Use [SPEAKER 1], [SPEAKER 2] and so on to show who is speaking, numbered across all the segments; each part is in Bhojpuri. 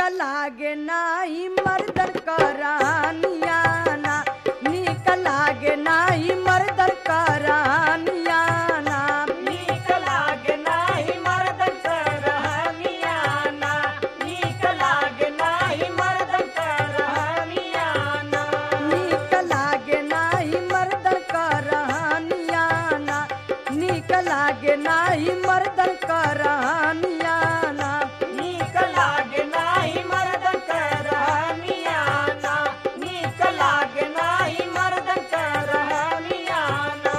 [SPEAKER 1] लागे नाही मर्दन करानियाना नीक लागे नाही मर्दन करानियाना
[SPEAKER 2] नीक लागे नाही मर्दन करानियाना नीक लागे नाही मर्दन करानियाना
[SPEAKER 1] नीक लागे नाही मर्दन करानियाना नीक लागे नाही मर्दन करानियाना
[SPEAKER 2] नीक लागे नाही मर्दन करानियाना नीक लागे नाही मर्दन करानियाना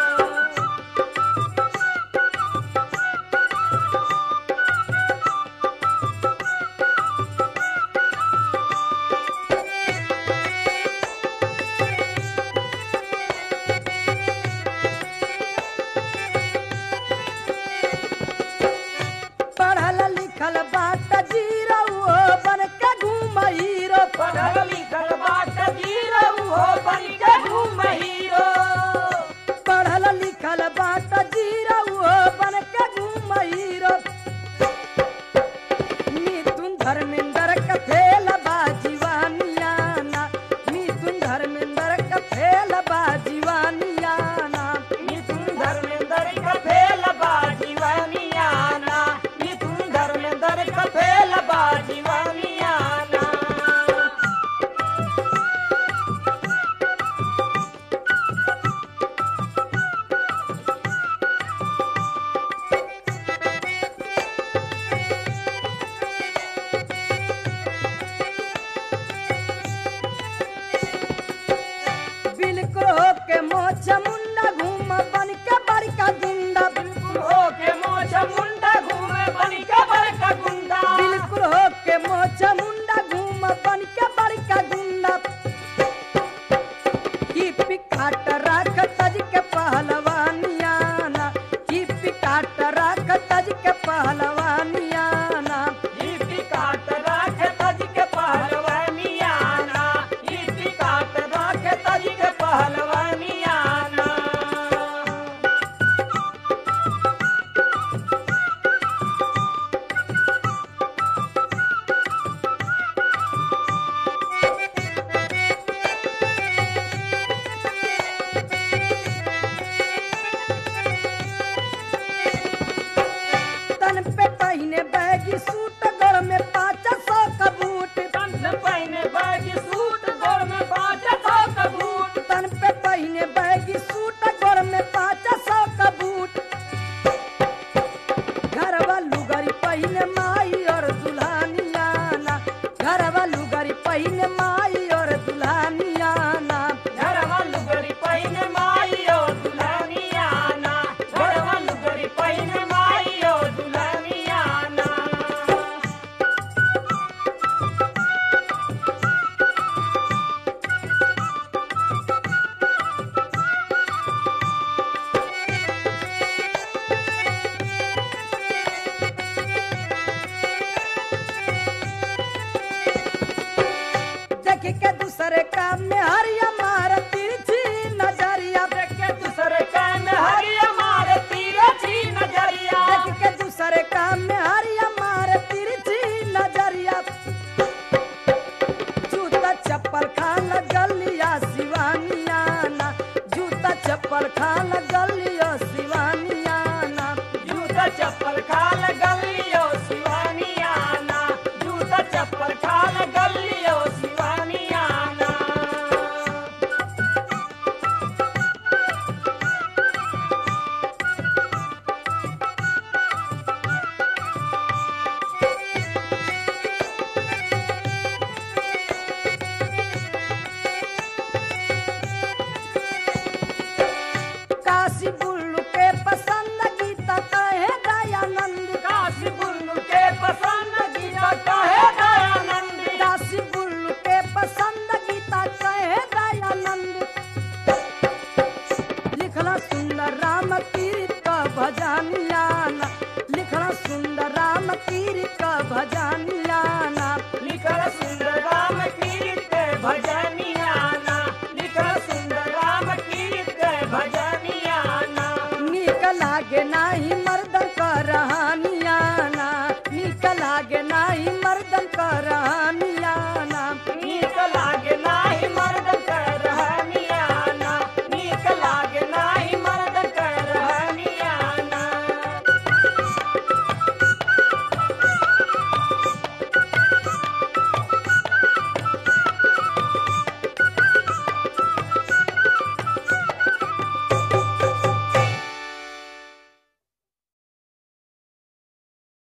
[SPEAKER 1] पढ़ल लिखल बाट जीरो बन के घूमहीरो
[SPEAKER 2] पढ़ल लिखल बाट जीरो हो बन के घूम हीरो
[SPEAKER 1] पढ़ल लिखल बाट जीरो बन के घूमहीरो